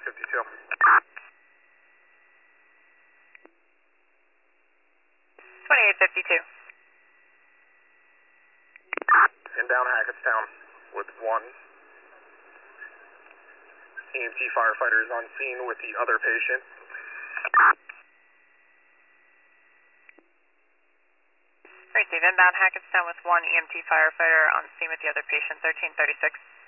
2852. 2852. Inbound Hackettstown with one. EMT firefighters on scene with the other patient. Receive inbound Hackettstown with one EMT firefighter on scene with the other patient, 1336.